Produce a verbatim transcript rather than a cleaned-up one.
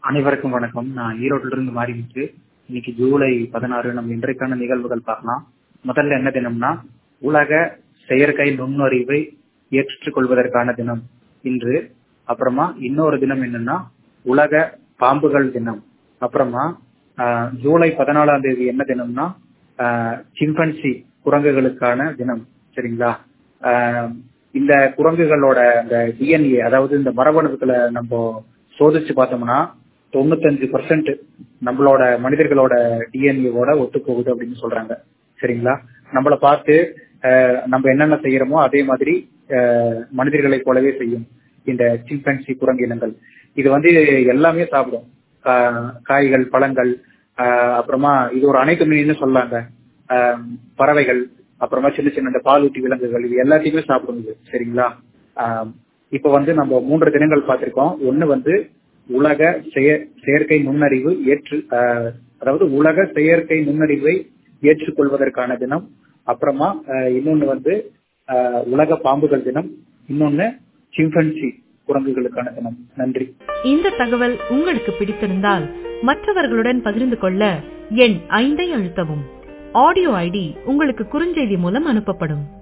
அனைவருக்கும் வணக்கம். நான் ஈரோட்டில இருந்து மாறிவிட்டு இன்னைக்கு ஜூலை பதினாறு நம்ம இன்றைக்கான நிகழ்வுகள் பார்க்கலாம். முதல்ல என்ன தினம்னா உலக செயற்கை நுண்ணறிவை ஏற்றுக்கொள்வதற்கான தினம் இன்று. அப்புறமா இன்னொரு தினம் என்னன்னா உலக பாம்புகள் தினம். அப்புறமா ஆஹ், ஜூலை பதினாலாம் தேதி என்ன தினம்னா சிம்பன்சி குரங்குகளுக்கான தினம். சரிங்களா? ஆஹ், இந்த குரங்குகளோட அந்த டிஎன்ஏ, அதாவது இந்த மரபணுக்களை நம்ம சோதிச்சு பார்த்தோம்னா தொண்ணூத்தஞ்சு பர்சன்ட் நம்மளோட மனிதர்களோட டிஎன்ஏவோட ஒத்து போகுது அப்படின்னு சொல்றாங்க. சரிங்களா? நம்மளை பார்த்து அஹ், நம்ம என்னென்ன செய்யறோமோ அதே மாதிரி அஹ், மனிதர்களை போலவே செய்யும் இந்த சிம்பன்சி குரங்கு இனங்கள். இது வந்து எல்லாமே சாப்பிடும். கா- காய்கள், பழங்கள், ஆஹ், அப்புறமா இது ஒரு அனைத்து மீன்னு சொல்லாங்க. ஆஹ், பறவைகள், அப்புறமா சின்ன சின்ன இந்த பாலூட்டி விலங்குகள், இது எல்லாத்தையுமே சாப்பிடும் இது. சரிங்களா? ஆஹ், இப்ப வந்து நம்ம மூன்று தினங்கள் பார்த்திருக்கோம். ஒண்ணு வந்து உலக செய- செயற்கை நுண்ணறிவு ஏற்று ஆஹ், அதாவது உலக செயற்கை நுண்ணறிவை ஏற்றுக்கொள்வதற்கான தினம். அப்புறமா ஆஹ், இன்னொன்னு வந்து ஆஹ், உலக பாம்புகள் தினம். இன்னொன்னு சிம்பன்சி குரங்குகளுக்கான தினம். நன்றி. இந்த தகவல் உங்களுக்கு பிடித்திருந்தால் மற்றவர்களுடன் பகிர்ந்து கொள்ள எண் ஐந்தை அழுத்தவும். ஆடியோ ஐடி உங்களுக்கு குறுஞ்செய்தி மூலம் அனுப்பப்படும்.